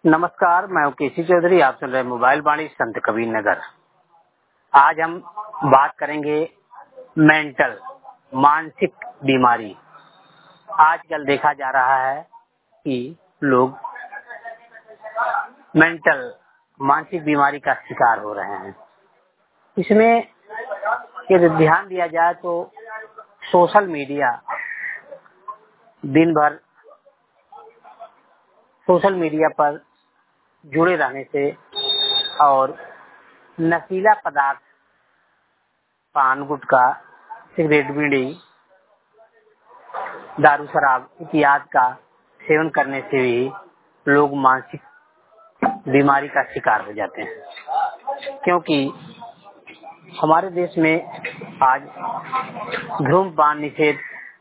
नमस्कार, मैं केसी चौधरी। आप सुन रहे हैं मोबाइल वाणी संत कबीर नगर। आज हम बात करेंगे मेंटल मानसिक बीमारी। आजकल देखा जा रहा है कि लोग मेंटल मानसिक बीमारी का शिकार हो रहे हैं। इसमें यदि ध्यान दिया जाए तो सोशल मीडिया दिन भर सोशल मीडिया पर जुड़े रहने से और नशीला पदार्थ पान गुटखा सिगरेट बीड़ी दारू शराब इत्यादि का सेवन करने से भी लोग मानसिक बीमारी का शिकार हो जाते हैं। क्योंकि हमारे देश में आज धूम्रपान निषेध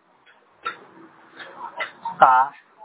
का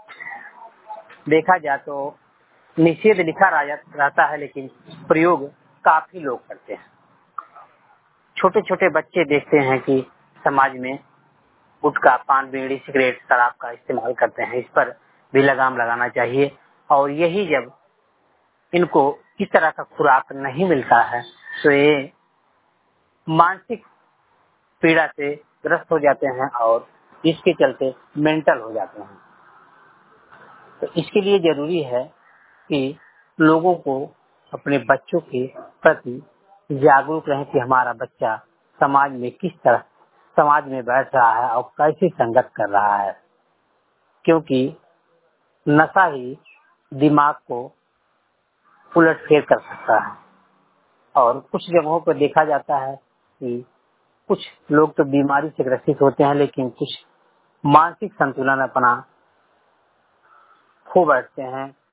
देखा जाए तो निषेध लिखा रहता है, लेकिन प्रयोग काफी लोग करते हैं। छोटे छोटे बच्चे देखते हैं कि समाज में गुटखा पान बीड़ी सिगरेट शराब का इस्तेमाल करते हैं। इस पर भी लगाम लगाना चाहिए और यही जब इनको इस तरह का खुराक नहीं मिलता है तो ये मानसिक पीड़ा से ग्रस्त हो जाते हैं और इसके चलते मेंटल हो जाते हैं। तो इसके लिए जरूरी है कि लोगों को अपने बच्चों के प्रति जागरूक रहें कि हमारा बच्चा समाज में किस तरह समाज में बैठ रहा है और कैसी संगत कर रहा है। क्योंकि नशा ही दिमाग को उलट फेर कर सकता है। और कुछ जगहों पर देखा जाता है कि कुछ लोग तो बीमारी से ग्रसित होते हैं, लेकिन कुछ मानसिक संतुलन अपना खो बैठते हैं